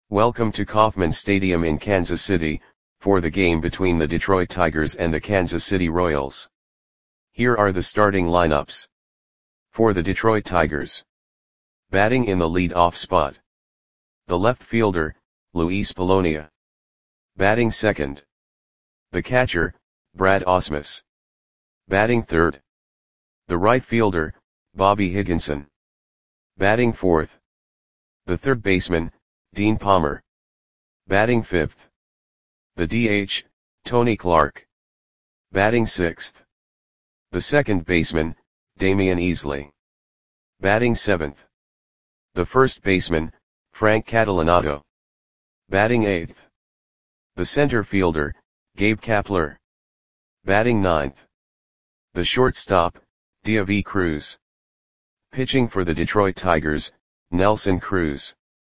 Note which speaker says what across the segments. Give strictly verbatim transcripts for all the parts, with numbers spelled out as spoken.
Speaker 1: Welcome to Kauffman Stadium in Kansas City, for the game between the Detroit Tigers and the Kansas City Royals. Here are the starting lineups. For the Detroit Tigers. Batting in the lead-off spot. The left fielder, Luis Polonia. Batting second. The catcher, Brad Ausmus. Batting third. The right fielder, Bobby Higginson. Batting fourth. The third baseman, Dean Palmer. Batting fifth. The D H, Tony Clark. Batting sixth. The second baseman, Damian Easley. Batting seventh. The first baseman, Frank Catalanotto. Batting eighth. The center fielder, Gabe Kapler. Batting ninth. The shortstop, Diavy Cruz. Pitching for the Detroit Tigers, Nelson Cruz.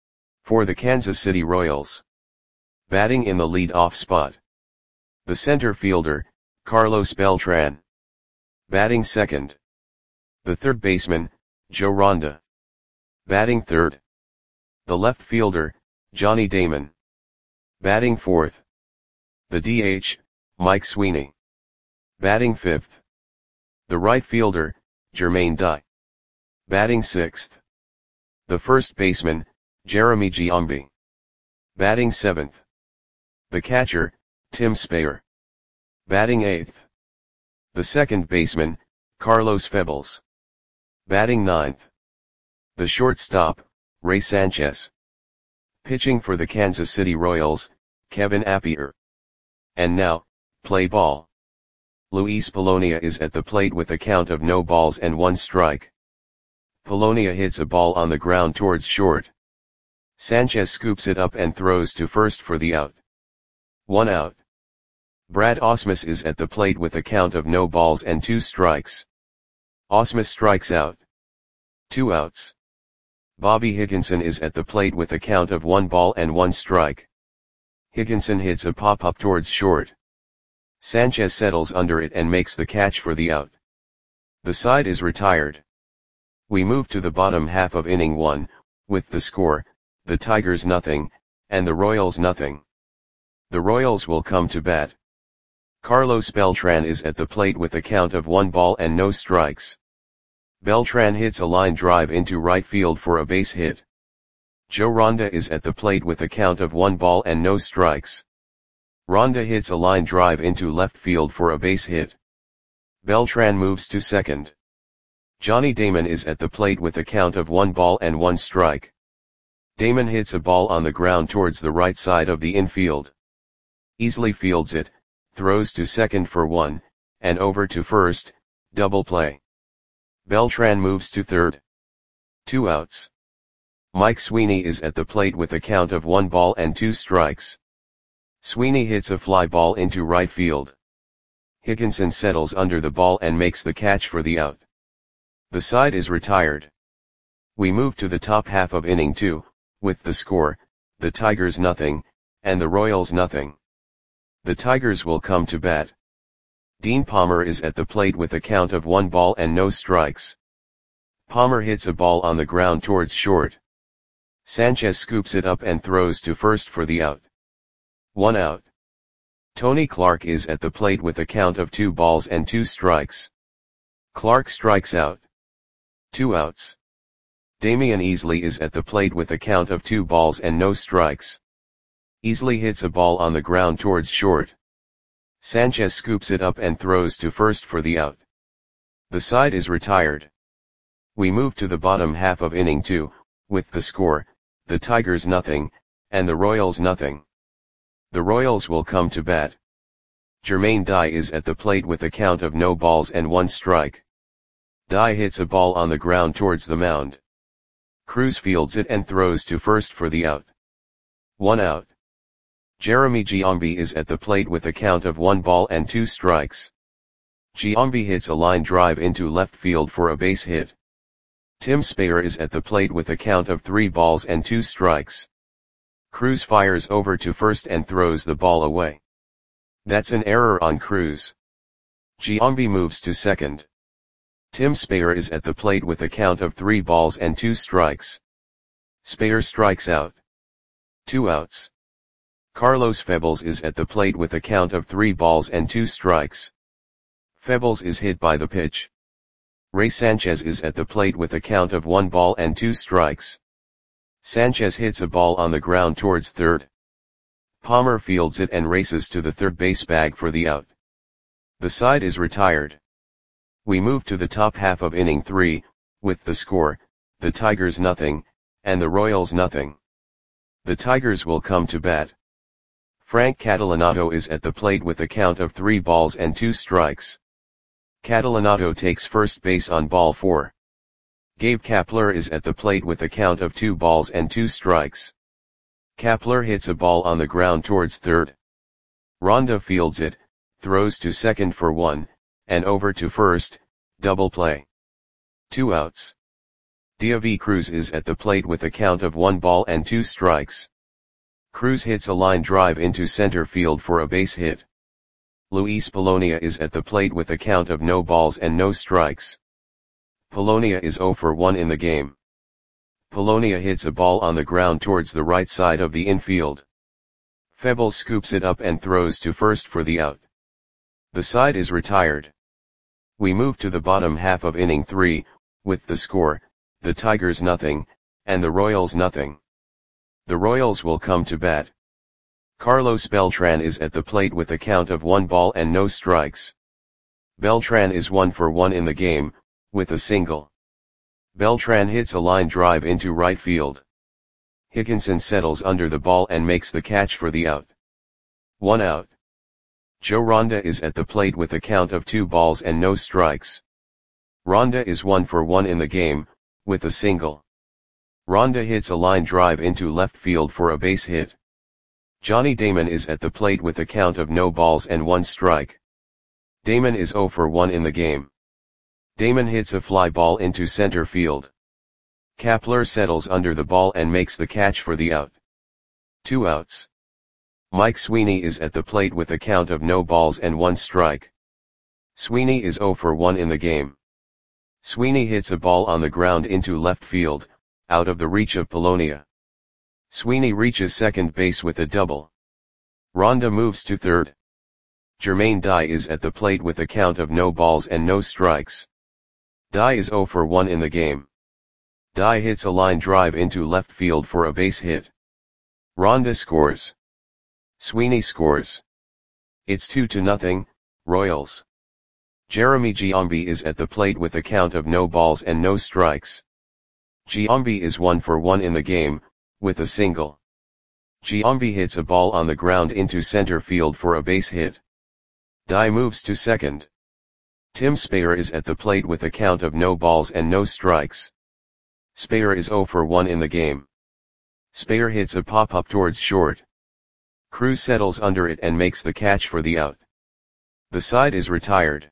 Speaker 1: For the Kansas City Royals. Batting in the lead-off spot. The center fielder, Carlos Beltran. Batting second. The third baseman, Joe Ronda. Batting third. The left fielder, Johnny Damon. Batting fourth. The D H, Mike Sweeney. Batting fifth. The right fielder, Jermaine Dye. Batting sixth. The first baseman, Jeremy Giambi. Batting seventh. The catcher, Tim Speyer. Batting eighth. The second baseman, Carlos Febles. Batting ninth. The shortstop, Ray Sanchez. Pitching for the Kansas City Royals, Kevin Appier. And now, play ball. Luis Polonia is at the plate with a count of no balls and one strike. Polonia hits a ball on the ground towards short. Sanchez scoops it up and throws to first for the out. One out. Brad Ausmus is at the plate with a count of no balls and two strikes. Ausmus strikes out. Two outs. Bobby Higginson is at the plate with a count of one ball and one strike. Higginson hits a pop-up towards short. Sanchez settles under it and makes the catch for the out. The side is retired. We move to the bottom half of inning one, with the score, the Tigers nothing, and the Royals nothing. The Royals will come to bat. Carlos Beltran is at the plate with a count of one ball and no strikes. Beltran hits a line drive into right field for a base hit. Joe Ronda is at the plate with a count of one ball and no strikes. Ronda hits a line drive into left field for a base hit. Beltran moves to second. Johnny Damon is at the plate with a count of one ball and one strike. Damon hits a ball on the ground towards the right side of the infield. Easley fields it, throws to second for one, and over to first, double play. Beltran moves to third. Two outs. Mike Sweeney is at the plate with a count of one ball and two strikes. Sweeney hits a fly ball into right field. Higginson settles under the ball and makes the catch for the out. The side is retired. We move to the top half of inning two, with the score, the Tigers nothing, and the Royals nothing. The Tigers will come to bat. Dean Palmer is at the plate with a count of one ball and no strikes. Palmer hits a ball on the ground towards short. Sanchez scoops it up and throws to first for the out. One out. Tony Clark is at the plate with a count of two balls and two strikes. Clark strikes out. Two outs. Damian Easley is at the plate with a count of two balls and no strikes. Easley hits a ball on the ground towards short. Sanchez scoops it up and throws to first for the out. The side is retired. We move to the bottom half of inning two, with the score, the Tigers nothing, and the Royals nothing. The Royals will come to bat. Jermaine Dye is at the plate with a count of no balls and one strike. Dye hits a ball on the ground towards the mound. Cruz fields it and throws to first for the out. One out. Jeremy Giambi is at the plate with a count of one ball and two strikes. Giambi hits a line drive into left field for a base hit. Tim Speyer is at the plate with a count of three balls and two strikes. Cruz fires over to first and throws the ball away. That's an error on Cruz. Giambi moves to second. Tim Speyer is at the plate with a count of three balls and two strikes. Speyer strikes out. Two outs. Carlos Febles is at the plate with a count of three balls and two strikes. Febles is hit by the pitch. Ray Sanchez is at the plate with a count of one ball and two strikes. Sanchez hits a ball on the ground towards third. Palmer fields it and races to the third base bag for the out. The side is retired. We move to the top half of inning three, with the score, the Tigers nothing, and the Royals nothing. The Tigers will come to bat. Frank Catalanotto is at the plate with a count of three balls and two strikes. Catalanotto takes first base on ball four. Gabe Kapler is at the plate with a count of two balls and two strikes. Kapler hits a ball on the ground towards third. Ronda fields it, throws to second for one, and over to first, double play. Two outs. David Cruz is at the plate with a count of one ball and two strikes. Cruz hits a line drive into center field for a base hit. Luis Polonia is at the plate with a count of no balls and no strikes. Polonia is zero for one in the game. Polonia hits a ball on the ground towards the right side of the infield. Febles scoops it up and throws to first for the out. The side is retired. We move to the bottom half of inning three, with the score, the Tigers nothing, and the Royals nothing. The Royals will come to bat. Carlos Beltran is at the plate with a count of one ball and no strikes. Beltran is one for one in the game, with a single. Beltran hits a line drive into right field. Higginson settles under the ball and makes the catch for the out. One out. Joe Ronda is at the plate with a count of two balls and no strikes. Ronda is one for one in the game, with a single. Ronda hits a line drive into left field for a base hit. Johnny Damon is at the plate with a count of no balls and one strike. Damon is zero for one in the game. Damon hits a fly ball into center field. Kapler settles under the ball and makes the catch for the out. Two outs. Mike Sweeney is at the plate with a count of no balls and one strike. Sweeney is zero for one in the game. Sweeney hits a ball on the ground into left field, out of the reach of Polonia. Sweeney reaches second base with a double. Ronda moves to third. Jermaine Dye is at the plate with a count of no balls and no strikes. Dye is zero for one in the game. Dye hits a line drive into left field for a base hit. Ronda scores. Sweeney scores. It's two to nothing, Royals. Jeremy Giambi is at the plate with a count of no balls and no strikes. Giambi is one for one in the game, with a single. Giambi hits a ball on the ground into center field for a base hit. Dye moves to second. Tim Speyer is at the plate with a count of no balls and no strikes. Speyer is zero for one in the game. Speyer hits a pop-up towards short. Cruz settles under it and makes the catch for the out. The side is retired.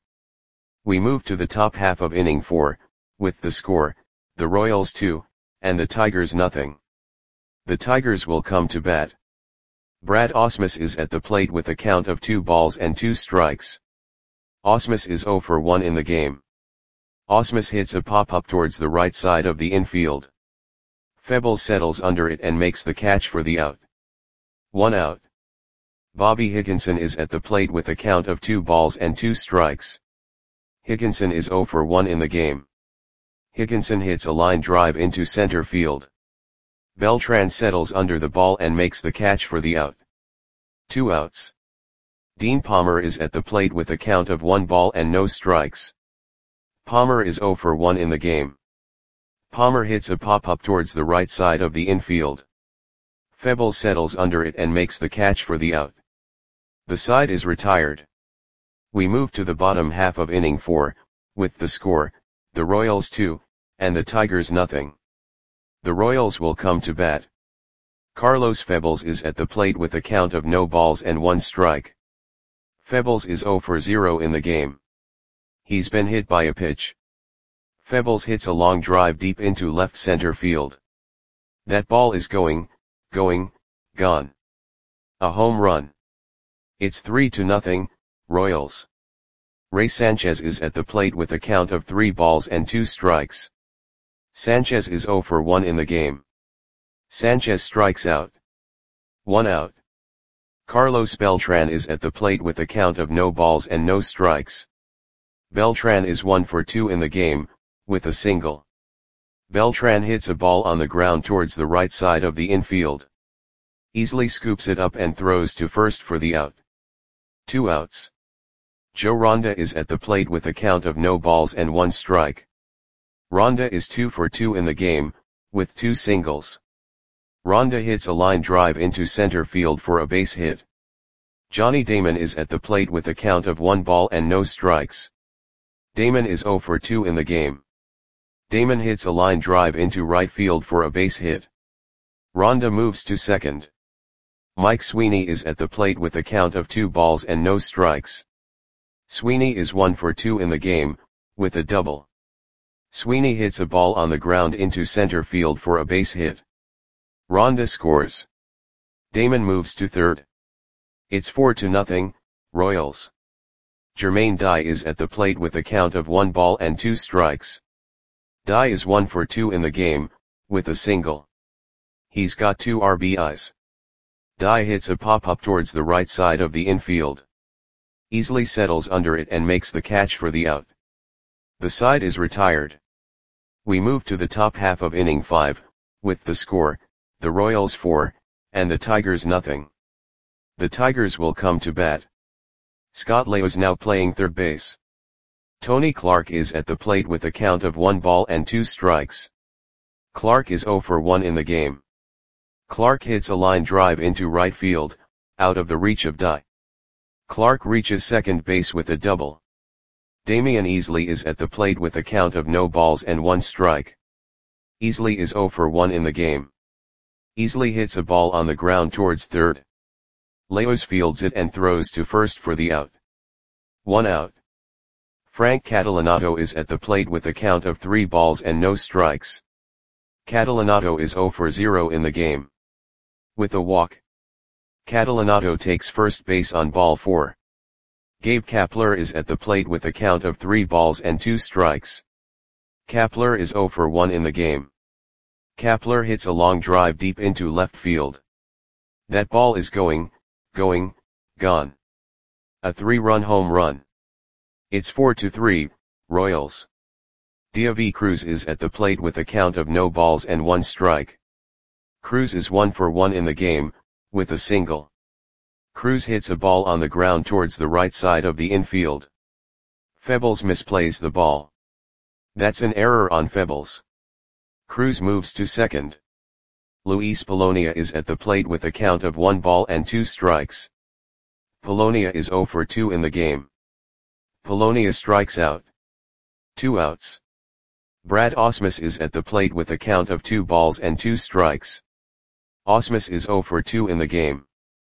Speaker 1: We move to the top half of inning four, with the score, the Royals two, and the Tigers nothing. The Tigers will come to bat. Brad Ausmus is at the plate with a count of two balls and two strikes. Ausmus is zero for one in the game. Ausmus hits a pop-up towards the right side of the infield. Febles settles under it and makes the catch for the out. One out. Bobby Higginson is at the plate with a count of two balls and two strikes. Higginson is zero for one in the game. Higginson hits a line drive into center field. Beltran settles under the ball and makes the catch for the out. Two outs. Dean Palmer is at the plate with a count of one ball and no strikes. Palmer is zero for one in the game. Palmer hits a pop-up towards the right side of the infield. Febles settles under it and makes the catch for the out. The side is retired. We move to the bottom half of inning four, with the score, the Royals two, and the Tigers nothing. The Royals will come to bat. Carlos Febles is at the plate with a count of no balls and one strike. Febles is zero for zero in the game. He's been hit by a pitch. Febles hits a long drive deep into left center field. That ball is going, going, gone. A home run. It's three to nothing, Royals. Ray Sanchez is at the plate with a count of three balls and two strikes. Sanchez is zero for one in the game. Sanchez strikes out. One out. Carlos Beltran is at the plate with a count of no balls and no strikes. Beltran is one for two in the game, with a single. Beltran hits a ball on the ground towards the right side of the infield. Easily scoops it up and throws to first for the out. Two outs. Joe Ronda is at the plate with a count of no balls and one strike. Ronda is two for two in the game, with two singles. Ronda hits a line drive into center field for a base hit. Johnny Damon is at the plate with a count of one ball and no strikes. Damon is zero for two in the game. Damon hits a line drive into right field for a base hit. Ronda moves to second. Mike Sweeney is at the plate with a count of two balls and no strikes. Sweeney is one for two in the game, with a double. Sweeney hits a ball on the ground into center field for a base hit. Ronda scores. Damon moves to third. It's four to nothing, Royals. Jermaine Dye is at the plate with a count of one ball and two strikes. Dye is one for two in the game, with a single. He's got two R B Is. Dye hits a pop-up towards the right side of the infield. Easily settles under it and makes the catch for the out. The side is retired. We move to the top half of inning five, with the score, the Royals four, and the Tigers nothing. The Tigers will come to bat. Scott Leo is now playing third base. Tony Clark is at the plate with a count of one ball and two strikes. Clark is zero for one in the game. Clark hits a line drive into right field, out of the reach of Dye. Clark reaches second base with a double. Damian Easley is at the plate with a count of no balls and one strike. Easley is zero for one in the game. Easley hits a ball on the ground towards third. Leos fields it and throws to first for the out. One out. Frank Catalanato is at the plate with a count of three balls and no strikes. Catalanato is zero for zero in the game. With a walk. Catalanato takes first base on ball four. Gabe Kapler is at the plate with a count of three balls and two strikes. Kapler is zero for one in the game. Kapler hits a long drive deep into left field. That ball is going, going, gone. A three-run home run. It's four to three, Royals. Diavi Cruz is at the plate with a count of no balls and one strike. Cruz is one for one in the game, with a single. Cruz hits a ball on the ground towards the right side of the infield. Febles misplays the ball. That's an error on Febles. Cruz moves to second. Luis Polonia is at the plate with a count of one ball and two strikes. Polonia is zero for two in the game. Polonia strikes out. Two outs. Brad Ausmus is at the plate with a count of two balls and two strikes. Ausmus is zero for two in the game.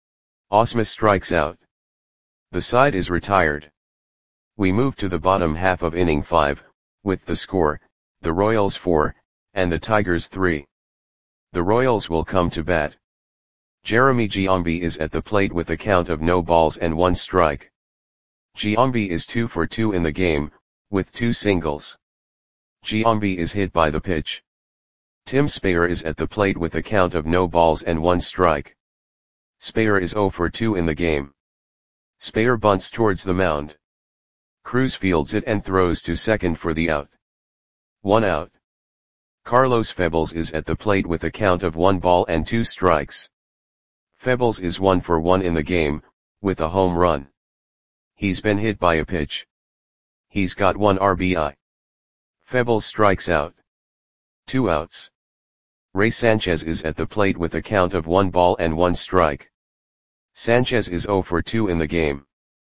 Speaker 1: Ausmus strikes out. The side is retired. We move to the bottom half of inning five, with the score, the Royals four, and the Tigers three. The Royals will come to bat. Jeremy Giambi is at the plate with a count of no balls and one strike. Giambi is two for two in the game, with two singles. Giambi is hit by the pitch. Tim Speyer is at the plate with a count of no balls and one strike. Speyer is zero for two in the game. Speyer bunts towards the mound. Cruz fields it and throws to second for the out. One out. Carlos Febles is at the plate with a count of one ball and two strikes. Febles is one for one in the game, with a home run. He's been hit by a pitch. He's got one R B I. Febles strikes out. Two outs. Ray Sanchez is at the plate with a count of one ball and one strike. Sanchez is zero for two in the game.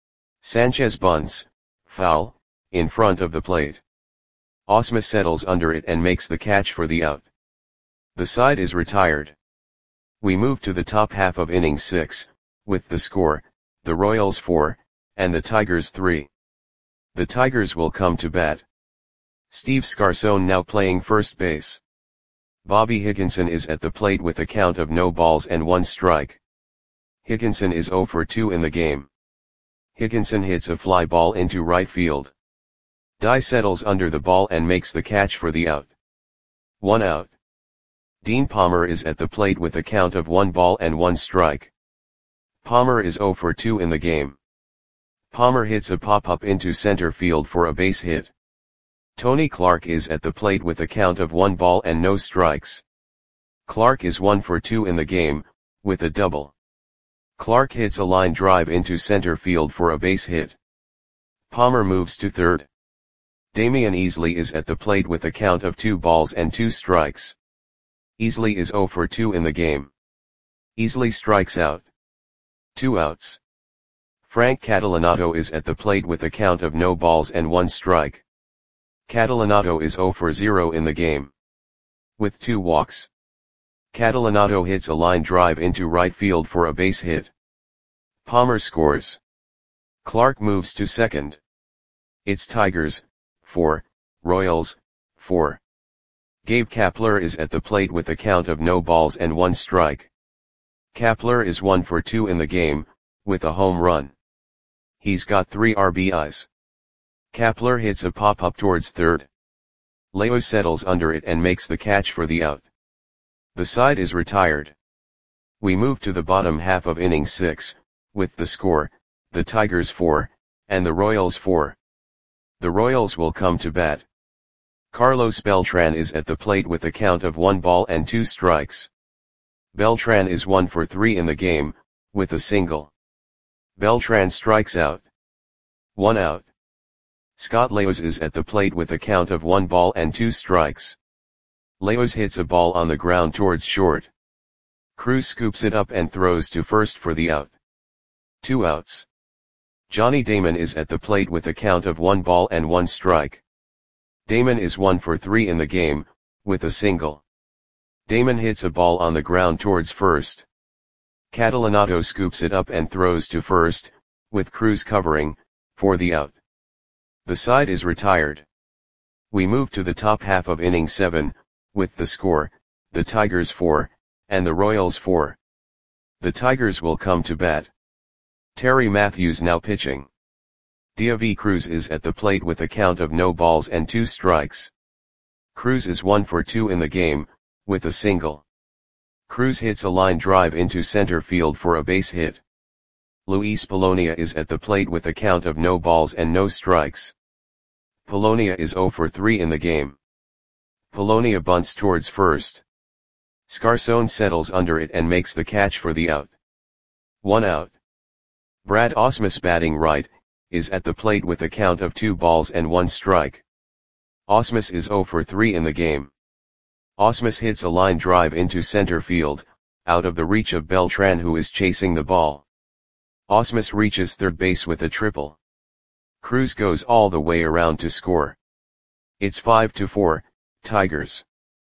Speaker 1: Sanchez bunts, foul, in front of the plate. Ausmus settles under it and makes the catch for the out. The side is retired. We move to the top half of inning six, with the score, the Royals four, and the Tigers three. The Tigers will come to bat. Steve Scarcone now playing first base. Bobby Higginson is at the plate with a count of no balls and one strike. Higginson is zero for two in the game. Higginson hits a fly ball into right field. Dye settles under the ball and makes the catch for the out. One out. Dean Palmer is at the plate with a count of one ball and one strike. Palmer is zero for two in the game. Palmer hits a pop-up into center field for a base hit. Tony Clark is at the plate with a count of one ball and no strikes. Clark is one for two in the game, with a double. Clark hits a line drive into center field for a base hit. Palmer moves to third. Damian Easley is at the plate with a count of two balls and two strikes. Easley is zero for two in the game. Easley strikes out. Two outs. Frank Catalanato is at the plate with a count of no balls and one strike. Catalanato is zero for zero in the game. With two walks. Catalanato hits a line drive into right field for a base hit. Palmer scores. Clark moves to second. It's Tigers, four, Royals, four. Gabe Kapler is at the plate with a count of no balls and one strike. Kapler is one for two in the game, with a home run. He's got three R B Is. Kapler hits a pop-up towards third. Leo settles under it and makes the catch for the out. The side is retired. We move to the bottom half of inning six, with the score, the Tigers four, and the Royals four. The Royals will come to bat. Carlos Beltran is at the plate with a count of one ball and two strikes. Beltran is one for three in the game, with a single. Beltran strikes out. One out. Scott Leos is at the plate with a count of one ball and two strikes. Leos hits a ball on the ground towards short. Cruz scoops it up and throws to first for the out. Two outs. Johnny Damon is at the plate with a count of one ball and one strike. Damon is one for three in the game, with a single. Damon hits a ball on the ground towards first. Catalanato scoops it up and throws to first, with Cruz covering, for the out. The side is retired. We move to the top half of inning seven, with the score, the Tigers four, and the Royals four. The Tigers will come to bat. Terry Matthews now pitching. David Cruz is at the plate with a count of no balls and two strikes. Cruz is one for two in the game, with a single. Cruz hits a line drive into center field for a base hit. Luis Polonia is at the plate with a count of no balls and no strikes. Polonia is zero for three in the game. Polonia bunts towards first. Scarson settles under it and makes the catch for the out. One out. Brad Ausmus, batting right, is at the plate with a count of two balls and one strike. Ausmus is zero for three in the game. Ausmus hits a line drive into center field, out of the reach of Beltran, who is chasing the ball. Ausmus reaches third base with a triple. Cruz goes all the way around to score. It's five to four, Tigers.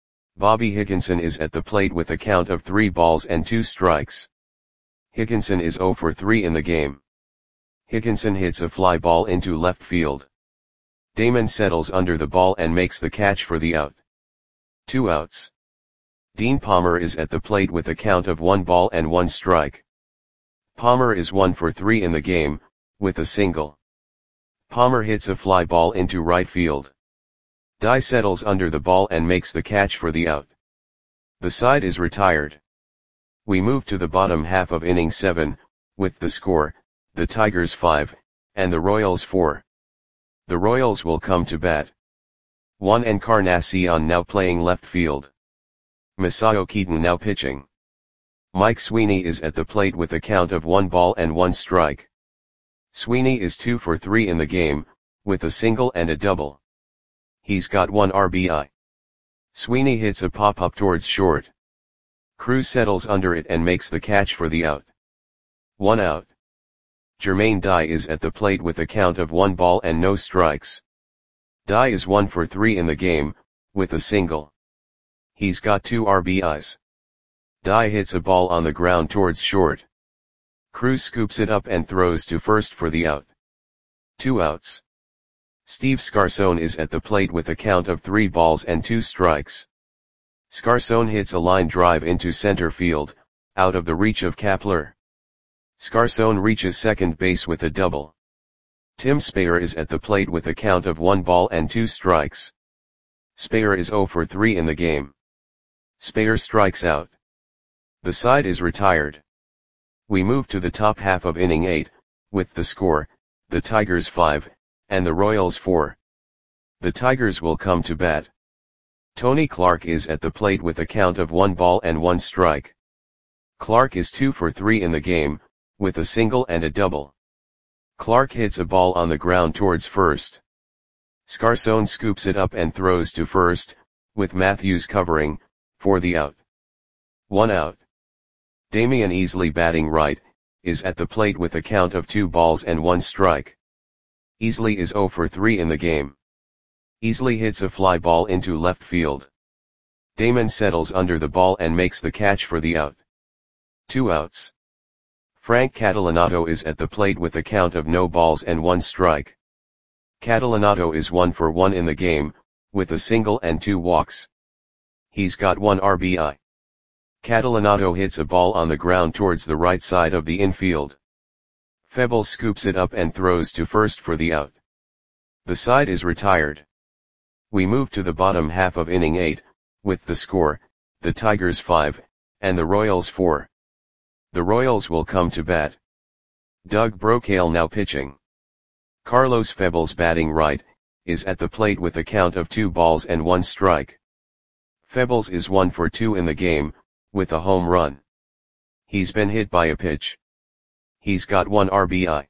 Speaker 1: Bobby Higginson is at the plate with a count of three balls and two strikes. Higginson is zero for three in the game. Higginson hits a fly ball into left field. Damon settles under the ball and makes the catch for the out. Two outs. Dean Palmer is at the plate with a count of one ball and one strike. Palmer is one for three in the game, with a single. Palmer hits a fly ball into right field. Dye settles under the ball and makes the catch for the out. The side is retired. We move to the bottom half of inning seven, with the score, the Tigers five, and the Royals four. The Royals will come to bat. Juan Encarnacion now playing left field. Masao Keaton now pitching. Mike Sweeney is at the plate with a count of one ball and one strike. Sweeney is two for three in the game, with a single and a double. He's got one R B I. Sweeney hits a pop-up towards short. Cruz settles under it and makes the catch for the out. One out. Jermaine Dye is at the plate with a count of one ball and no strikes. Dye is one for three in the game, with a single. He's got two R B Is. Dye hits a ball on the ground towards short. Cruz scoops it up and throws to first for the out. Two outs. Steve Scarson is at the plate with a count of three balls and two strikes. Scarson hits a line drive into center field, out of the reach of Kapler. Scarson reaches second base with a double. Tim Speyer is at the plate with a count of one ball and two strikes. Speyer is zero for three in the game. Spayer strikes out. The side is retired. We move to the top half of inning eight, with the score, the Tigers five, and the Royals four. The Tigers will come to bat. Tony Clark is at the plate with a count of one ball and one strike. Clark is two for three in the game, with a single and a double. Clark hits a ball on the ground towards first. Scarson scoops it up and throws to first, with Matthews covering, for the out. One out. Damian Easley, batting right, is at the plate with a count of two balls and one strike. Easley is zero for three in the game. Easley hits a fly ball into left field. Damon settles under the ball and makes the catch for the out. Two outs. Frank Catalanotto is at the plate with a count of no balls and one strike. Catalanotto is one for one in the game, with a single and two walks. He's got one R B I. Catalanotto hits a ball on the ground towards the right side of the infield. Febles scoops it up and throws to first for the out. The side is retired. We move to the bottom half of inning eight, with the score, the Tigers five, and the Royals four. The Royals will come to bat. Doug Brocail now pitching. Carlos Febles, batting right, is at the plate with a count of two balls and one strike. Febles is one for two in the game, with a home run. He's been hit by a pitch. He's got one R B I.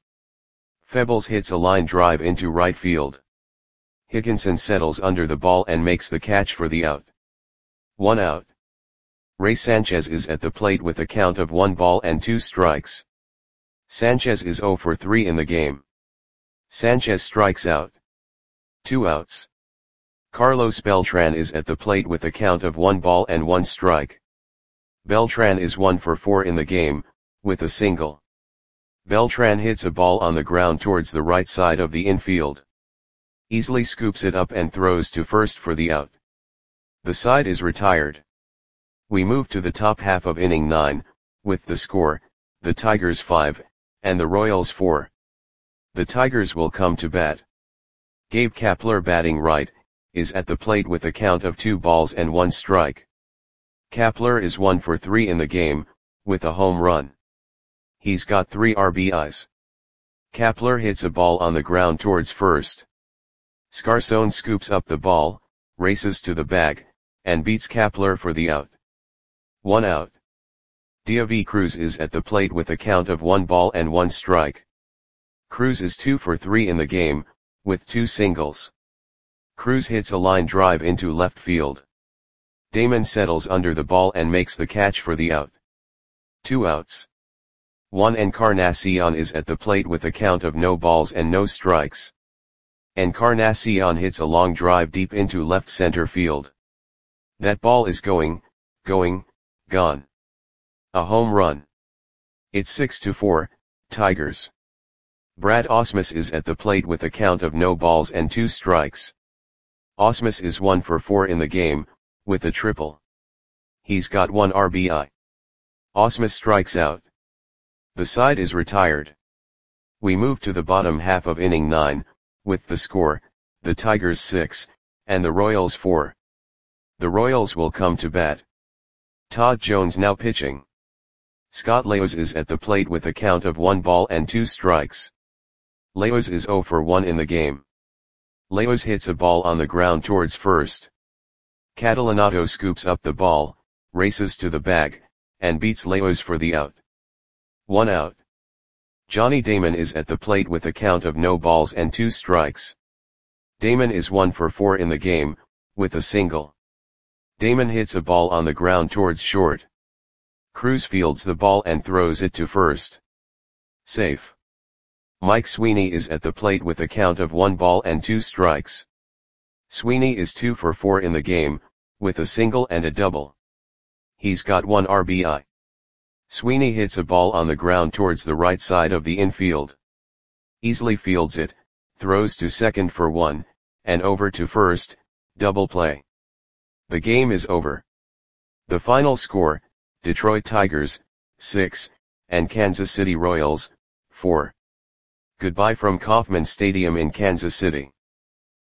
Speaker 1: Febles hits a line drive into right field. Higginson settles under the ball and makes the catch for the out. One out. Ray Sanchez is at the plate with a count of one ball and two strikes. Sanchez is zero for three in the game. Sanchez strikes out. Two outs. Carlos Beltran is at the plate with a count of one ball and one strike. Beltran is one for four in the game, with a single. Beltran hits a ball on the ground towards the right side of the infield. Easley scoops it up and throws to first for the out. The side is retired. We move to the top half of inning nine, with the score, the Tigers five, and the Royals four. The Tigers will come to bat. Gabe Kapler, batting right, is at the plate with a count of two balls and one strike. Kapler is one for three in the game, with a home run. He's got three R B Is. Kapler hits a ball on the ground towards first. Scarson scoops up the ball, races to the bag, and beats Kapler for the out. One out. Diavi Cruz is at the plate with a count of one ball and one strike. Cruz is two for three in the game, with two singles. Cruz hits a line drive into left field. Damon settles under the ball and makes the catch for the out. Two outs. Juan Encarnacion is at the plate with a count of no balls and no strikes. Encarnacion hits a long drive deep into left center field. That ball is going, going, gone. A home run. It's six to four, Tigers. Brad Ausmus is at the plate with a count of no balls and two strikes. Ausmus is one for four in the game, with a triple. He's got one R B I. Ausmus strikes out. The side is retired. We move to the bottom half of inning nine, with the score, the Tigers six, and the Royals four. The Royals will come to bat. Todd Jones now pitching. Scott Leos is at the plate with a count of one ball and two strikes. Leos is zero for one in the game. Leos hits a ball on the ground towards first. Catalanotto scoops up the ball, races to the bag, and beats Leos for the out. One out. Johnny Damon is at the plate with a count of no balls and two strikes. Damon is one for four in the game, with a single. Damon hits a ball on the ground towards short. Cruz fields the ball and throws it to first. Safe. Mike Sweeney is at the plate with a count of one ball and two strikes. Sweeney is two for four in the game, with a single and a double. He's got one R B I. Sweeney hits a ball on the ground towards the right side of the infield. Easley fields it, throws to second for one, and over to first, double play. The game is over. The final score, Detroit Tigers, six, and Kansas City Royals, four. Goodbye from Kauffman Stadium in Kansas City.